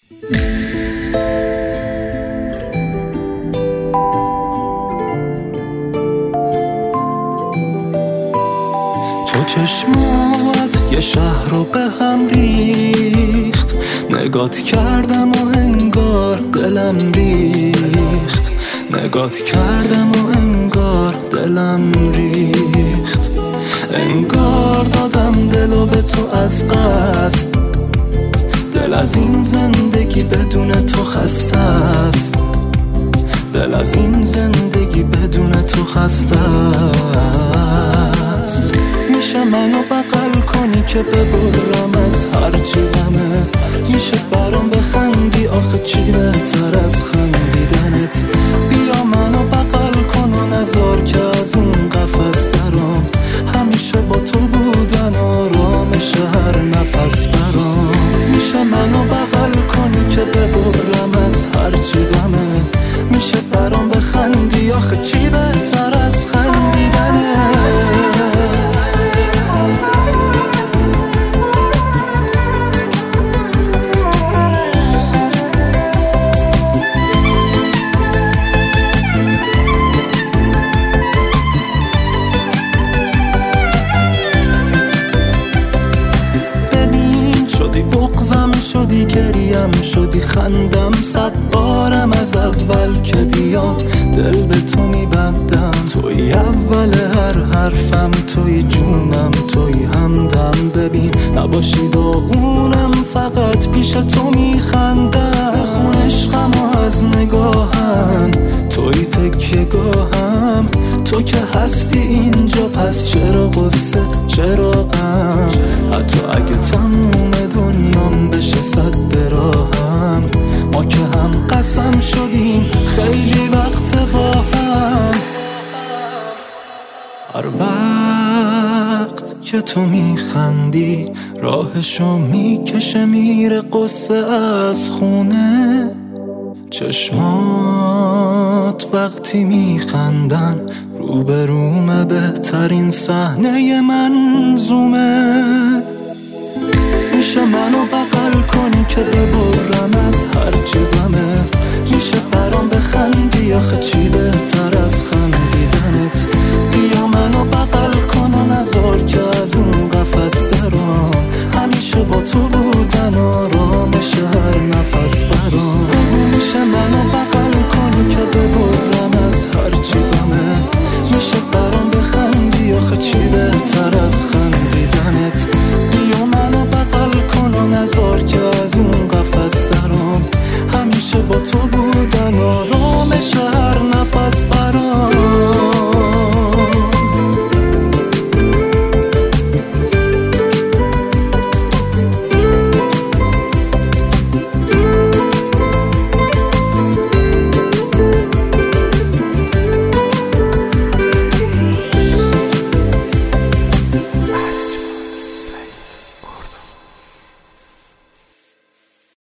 تو چشمات یه شهر رو به هم ریخت، نگات کردم و انگار دلم ریخت، نگات کردم و انگار دلم ریخت، انگار دادم دلو به تو از قصد، دل از این زندگی بدون تو خسته است، دل از این زندگی بدون تو خسته است. میشه منو بغل کنی که ببرم از هرچی غمه، میشه برام بخندی آخه چی بهتر از خندیدنت، بیا منو بغل کن و نذار که از این قفس درام، همیشه با تو بودن آرامش هر نفس برام. میشه منو بغل کنی که ببرم از هرچی غمه، میشه برام بخندی آخه چی بهتر از خندیدنت. شدی گریم شدی خندم، 100 بارم از اول که بیام دل به تو میبندم، توی اول هر حرفم، توی جونم، توی همدم، ببین نباشی داغونم فقط پیش تو میخندم، بخون عشقم و از نگاهم، توی تکیه گاهم، تو که هستی اینجا پس چرا قصه چرا غم، حتی اگه تموم دنیام بشه 100 راهم، ما که هم قسم شدیم خیلی وقت با هم. هر وقت که تو میخندی راهشو میکشه میره قصه از خونه، چشمات وقتی میخندن روبرومه بهترین صحنه منظومه. میشه منو بغل کنی که ببرم از هرچی غمه، میشه برام بخندی آخه چی بهتر از خنده.